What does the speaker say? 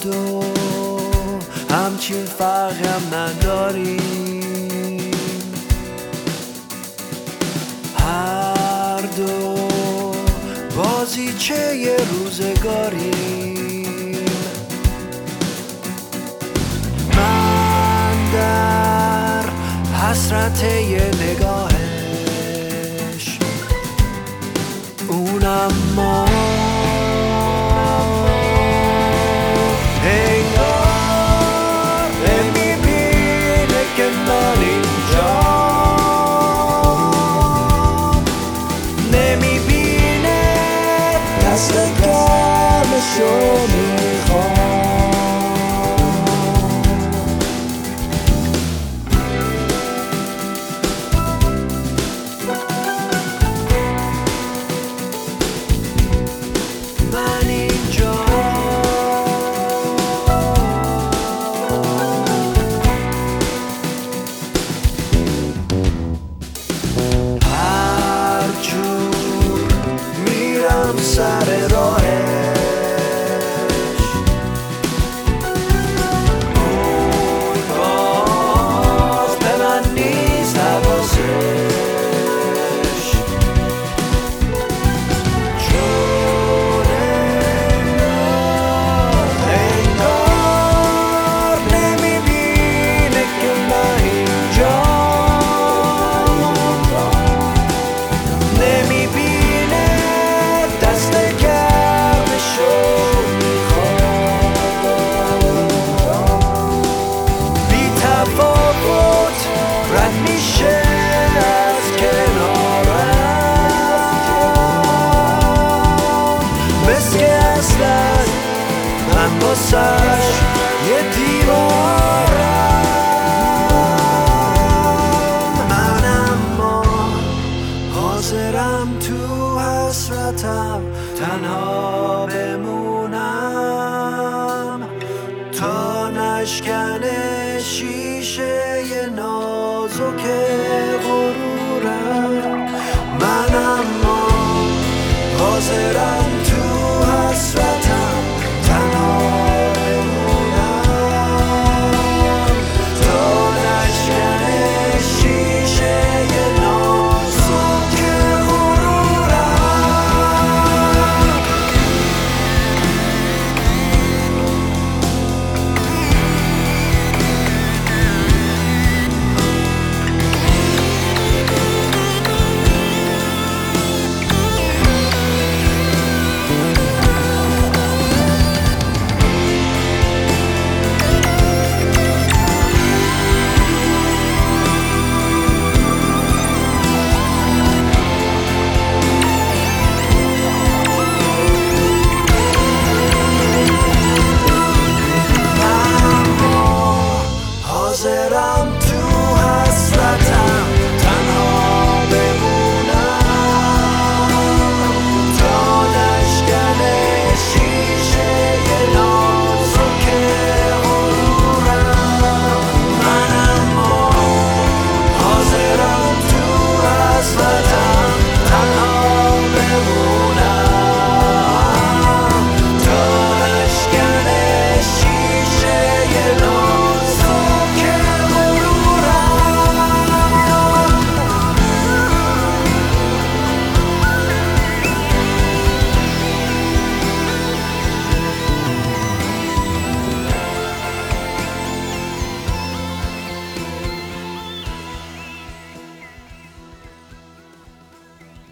دو همچین فرقی هم نداریم، هر دو بازیچه یه روزگاریم. من در حسرت یه نگاهش، اون اما انگار نمیبینه که من اینجا، نمیبینه دست گرمشو میخوام. من اینجا هر جور میرم سر راهش، اون باز به من نیست حواسش، چون انگار نمیبینه که من اینجا، نمیبینه دست گرمشو میخوام. بی تفاوت رد میشه از کنارم، مثل که اصلا من واسش یه دیوارم. من اما حاضرم تو حسرتم تنها